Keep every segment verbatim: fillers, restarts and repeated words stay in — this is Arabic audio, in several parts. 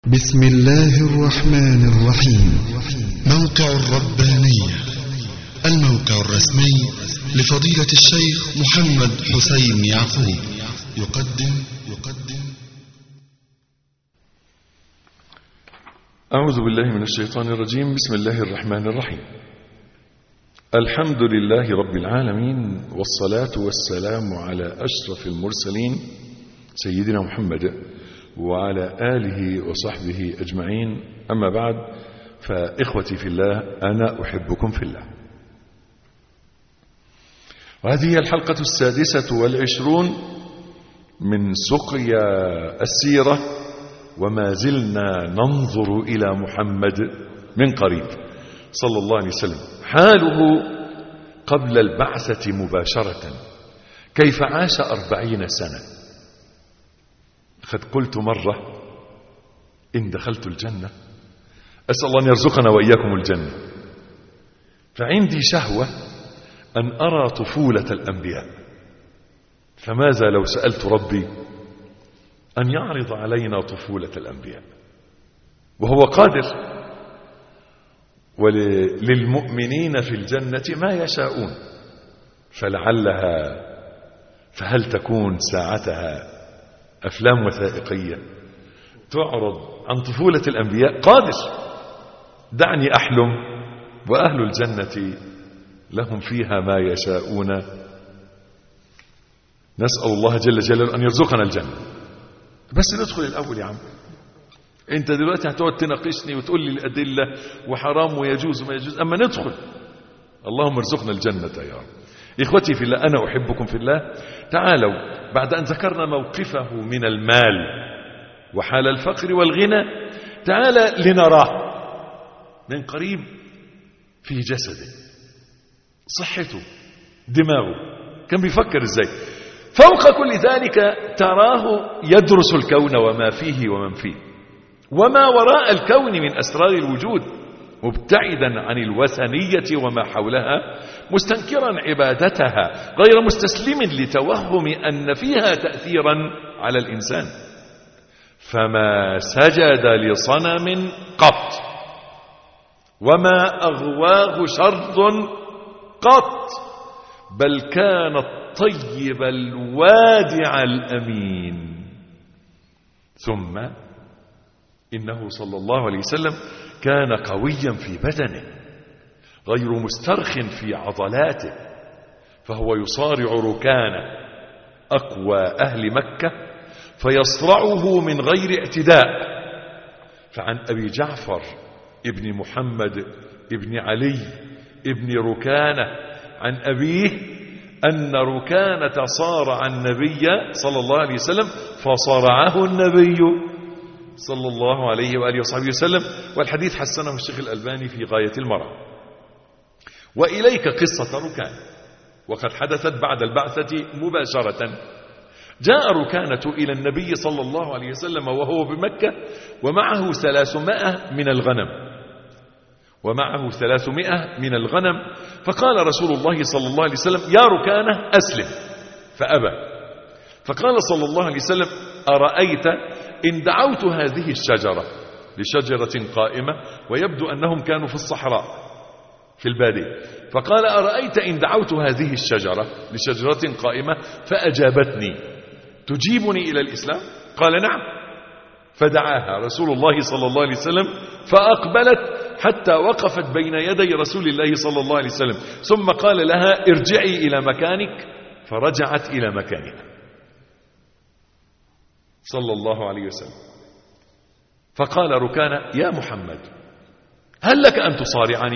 بسم الله الرحمن الرحيم. موقع الربانية، الموقع الرسمي لفضيلة الشيخ محمد حسين يعقوب، يقدم يقدم أعوذ بالله من الشيطان الرجيم. بسم الله الرحمن الرحيم. الحمد لله رب العالمين، والصلاة والسلام على أشرف المرسلين سيدنا محمد وعلى آله وصحبه أجمعين. أما بعد، فإخوتي في الله، أنا أحبكم في الله. وهذه الحلقة السادسة والعشرون من سقيا السيرة، وما زلنا ننظر إلى محمد من قريب صلى الله عليه وسلم. حاله قبل البعثة مباشرة، كيف عاش أربعين سنة. قد قلت مرة: إن دخلت الجنة أسأل الله أن يرزقنا وإياكم الجنة، فعندي شهوة أن أرى طفولة الأنبياء، فماذا لو سألت ربي أن يعرض علينا طفولة الأنبياء، وهو قادر. وللمؤمنين في الجنة ما يشاءون، فلعلها فهل تكون ساعتها أفلام وثائقية تعرض عن طفولة الأنبياء؟ قادر. دعني أحلم، وأهل الجنة لهم فيها ما يشاءون. نسأل الله جل جلاله أن يرزقنا الجنة. بس ندخل الأول يا عم. أنت دلوقتي هتقعد تناقشني وتقول لي الأدلة وحرام ويجوز وما يجوز، أما ندخل. اللهم ارزقنا الجنة يا رب. إخوتي في الله، أنا أحبكم في الله. تعالوا، بعد أن ذكرنا موقفه من المال وحال الفقر والغنى، تعالى لنراه من قريب في جسده، صحته، دماغه، كان بيفكر إزاي. فوق كل ذلك تراه يدرس الكون وما فيه ومن فيه وما وراء الكون من أسرار الوجود، مبتعدا عن الوثنية وما حولها، مستنكرا عبادتها، غير مستسلم لتوهم أن فيها تأثيرا على الإنسان. فما سجد لصنم قط، وما أغواه شر قط، بل كان الطيب الوادع الأمين. ثم إنه صلى الله عليه وسلم كان قويا في بدنه، غير مسترخ في عضلاته، فهو يصارع ركانه أقوى أهل مكة فيصرعه من غير اعتداء. فعن أبي جعفر ابن محمد ابن علي ابن ركانة عن أبيه أن ركانة صارع النبي صلى الله عليه وسلم فصرعه النبي صلى الله عليه وآله وصحبه وسلم. والحديث حسنه الشيخ الألباني في غاية المرام. وإليك قصة ركان، وقد حدثت بعد البعثة مباشرة. جاء ركانة إلى النبي صلى الله عليه وسلم وهو بمكة، ومعه ثلاثمائة من الغنم ومعه ثلاثمائة من الغنم فقال رسول الله صلى الله عليه وسلم: يا ركانة أسلم، فأبى. فقال صلى الله عليه وسلم: أرأيت إن دعوت هذه الشجرة، لشجرة قائمة، ويبدو أنهم كانوا في الصحراء في البادية، فقال: أرأيت إن دعوت هذه الشجرة لشجرة قائمة فأجابتني، تجيبني إلى الإسلام؟ قال: نعم. فدعاها رسول الله صلى الله عليه وسلم فأقبلت حتى وقفت بين يدي رسول الله صلى الله عليه وسلم، ثم قال لها: ارجعي إلى مكانك، فرجعت إلى مكانها صلى الله عليه وسلم. فقال ركانة: يا محمد، هل لك أن تصارعني؟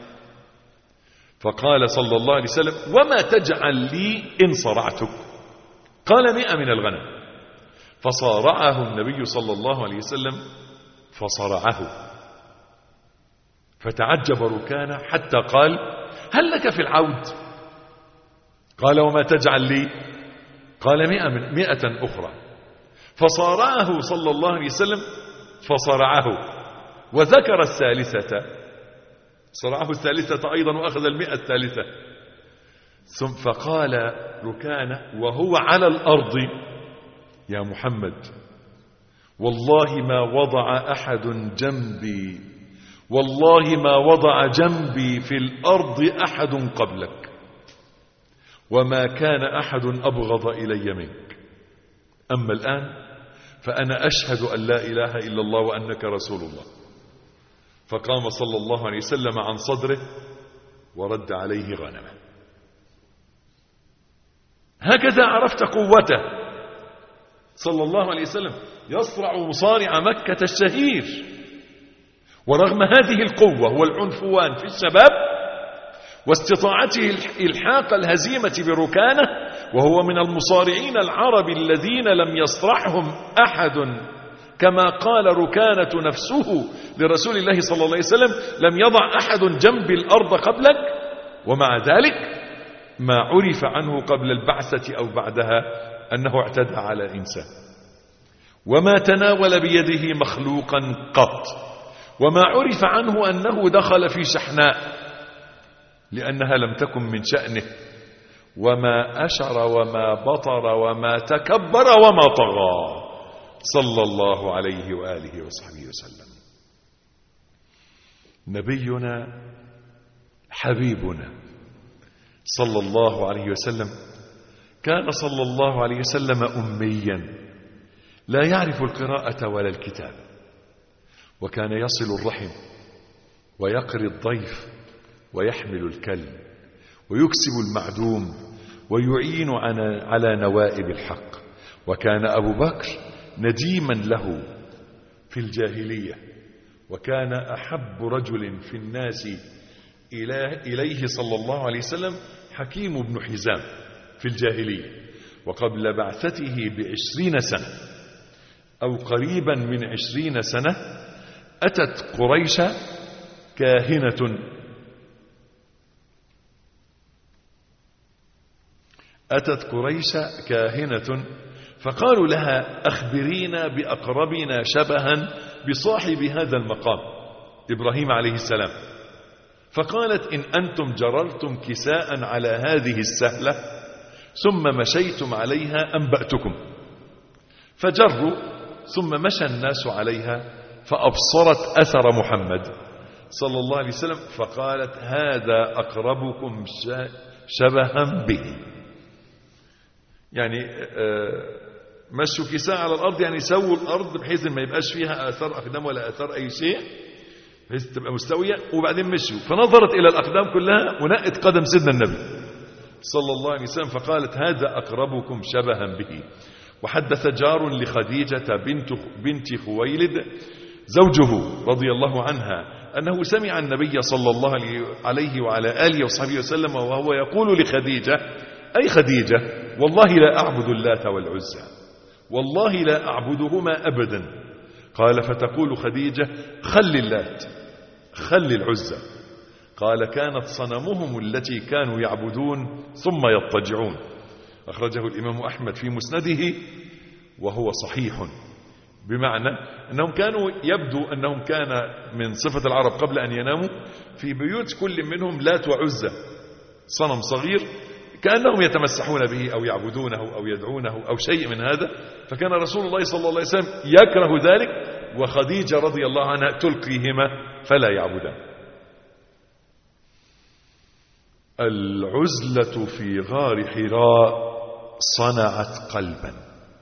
فقال صلى الله عليه وسلم: وما تجعل لي إن صرعتك؟ قال: مئة من الغنم. فصارعه النبي صلى الله عليه وسلم فصرعه، فتعجب ركانة حتى قال: هل لك في العود؟ قال: وما تجعل لي؟ قال: مئة, من مئة أخرى. فصارعه صلى الله عليه وسلم فصرعه، وذكر الثالثة، صرعه الثالثة أيضا وأخذ المئة الثالثة. ثم فقال ركانة وهو على الأرض: يا محمد، والله ما وضع أحد جنبي والله ما وضع جنبي في الأرض أحد قبلك وما كان أحد أبغض إلي منك. أما الآن فأنا أشهد أن لا إله إلا الله وأنك رسول الله. فقام صلى الله عليه وسلم عن صدره ورد عليه غنمه. هكذا عرفت قوته صلى الله عليه وسلم، يصرع مصارع مكة الشهير، ورغم هذه القوة والعنفوان في الشباب واستطاعته إلحاق الهزيمة بركانه، وهو من المصارعين العرب الذين لم يصرعهم أحد، كما قال ركانة نفسه لرسول الله صلى الله عليه وسلم: لم يضع أحد جنب الأرض قبلك. ومع ذلك ما عرف عنه قبل البعثة أو بعدها أنه اعتدى على إنسان، وما تناول بيده مخلوقا قط، وما عرف عنه أنه دخل في شحناء لأنها لم تكن من شأنه، وما أشر وما بطر وما تكبر وما طغى صلى الله عليه وآله وصحبه وسلم. نبينا حبيبنا صلى الله عليه وسلم كان صلى الله عليه وسلم أميا لا يعرف القراءة ولا الكتاب، وكان يصل الرحم ويقري الضيف ويحمل الكلب ويكسب المعدوم ويعين على نوائب الحق. وكان أبو بكر نديما له في الجاهلية، وكان أحب رجل في الناس إليه صلى الله عليه وسلم حكيم بن حزام في الجاهلية. وقبل بعثته بعشرين سنة أو قريبا من عشرين سنة أتت قريش كاهنة أتت قريش كاهنة فقالوا لها: أخبرينا بأقربنا شبها بصاحب هذا المقام، إبراهيم عليه السلام. فقالت: إن أنتم جررتم كساء على هذه السهلة ثم مشيتم عليها أنبأتكم. فجروا، ثم مشى الناس عليها فأبصرت أثر محمد صلى الله عليه وسلم، فقالت: هذا أقربكم شبها به. يعني مشوا كساء على الأرض، يعني سووا الأرض بحيث ما يبقاش فيها آثار أقدام ولا آثار أي شيء، بحيث تبقى مستوية. وبعدين مشوا، فنظرت إلى الأقدام كلها ونقت قدم سيدنا النبي صلى الله عليه وسلم، فقالت: هذا أقربكم شبها به. وحدث جار لخديجة بنت بنت خويلد زوجه رضي الله عنها أنه سمع النبي صلى الله عليه وعلى آله وصحبه وسلم وهو يقول لخديجة: أي خديجة، والله لا أعبد اللات والعزى، والله لا أعبدهما أبدا. قال: فتقول خديجة: خل اللات خل العزى. قال: كانت صنمهم التي كانوا يعبدون ثم يضطجعون. أخرجه الإمام أحمد في مسنده وهو صحيح، بمعنى أنهم كانوا يبدو أنهم كان من صفة العرب قبل أن يناموا في بيوت كل منهم لات وعزى، صنم صغير كأنهم يتمسحون به أو يعبدونه أو يدعونه أو شيء من هذا. فكان رسول الله صلى الله عليه وسلم يكره ذلك، وخديجة رضي الله عنها تلقيهما فلا يعبدان. العزلة في غار حراء صنعت قلبا.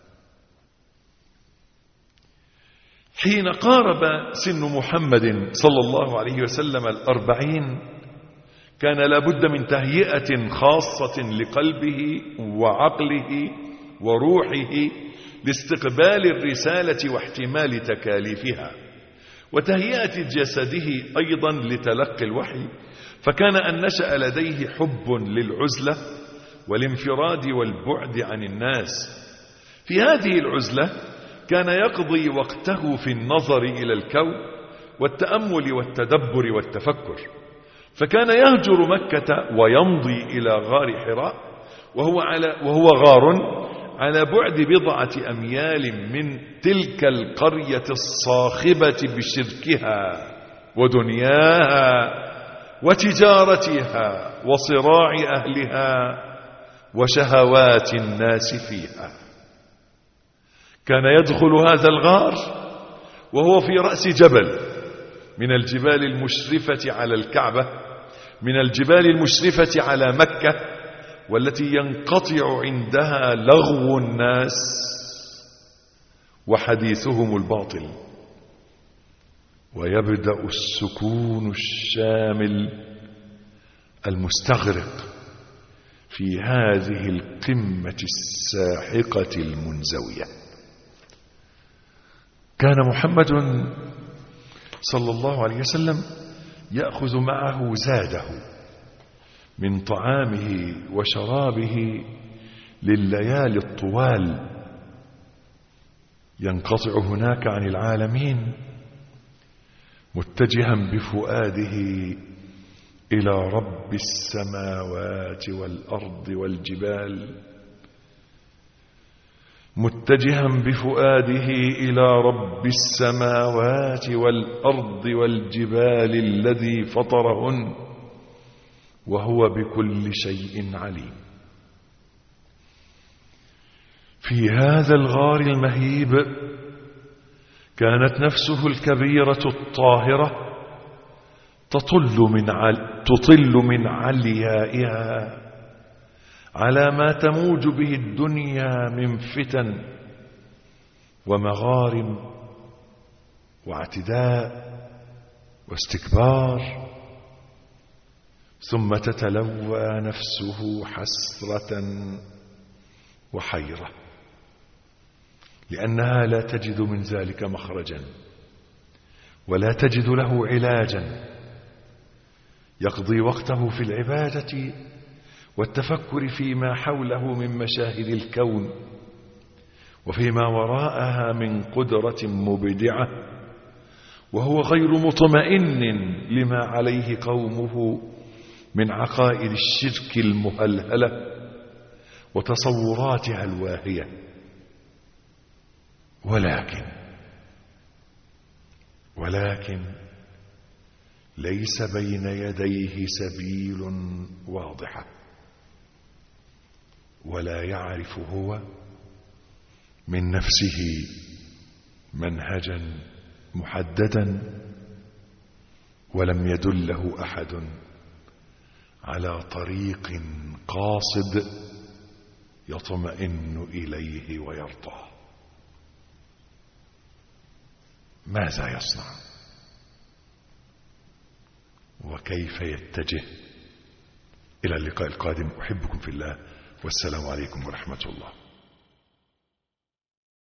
حين قارب سن محمد صلى الله عليه وسلم الأربعين كان لابد من تهيئة خاصة لقلبه وعقله وروحه لاستقبال الرسالة واحتمال تكاليفها، وتهيئة جسده أيضا لتلقي الوحي. فكان أن نشأ لديه حب للعزلة والانفراد والبعد عن الناس. في هذه العزلة كان يقضي وقته في النظر إلى الكون والتأمل والتدبر والتفكر. فكان يهجر مكة ويمضي إلى غار حراء، وهو, على وهو غار على بعد بضعة أميال من تلك القرية الصاخبة بشركها ودنياها وتجارتها وصراع أهلها وشهوات الناس فيها. كان يدخل هذا الغار وهو في رأس جبل من الجبال المشرفة على الكعبة، من الجبال المشرفة على مكة، والتي ينقطع عندها لغو الناس وحديثهم الباطل، ويبدأ السكون الشامل المستغرق في هذه القمة الساحقة المنزوية. كان محمد صلى الله عليه وسلم يأخذ معه زاده من طعامه وشرابه لليالي الطوال، ينقطع هناك عن العالمين متجها بفؤاده إلى رب السماوات والأرض والجبال، متجها بفؤاده إلى رب السماوات والأرض والجبال الذي فطرهن وهو بكل شيء عليم. في هذا الغار المهيب كانت نفسه الكبيرة الطاهرة تطل من عل... تطل من عليائها على ما تموج به الدنيا من فتن ومغارم واعتداء واستكبار، ثم تتلوى نفسه حسرة وحيرة، لأنها لا تجد من ذلك مخرجا ولا تجد له علاجا. يقضي وقته في العبادة والتفكر فيما حوله من مشاهد الكون وفيما وراءها من قدرة مبدعة، وهو غير مطمئن لما عليه قومه من عقائد الشرك المهلهلة وتصوراتها الواهية. ولكن ولكن ليس بين يديه سبيل واضحة، ولا يعرف هو من نفسه منهجا محددا، ولم يدله أحد على طريق قاصد يطمئن إليه ويرضاه. ماذا يصنع وكيف يتجه؟ إلى اللقاء القادم، أحبكم في الله، والسلام عليكم ورحمة الله.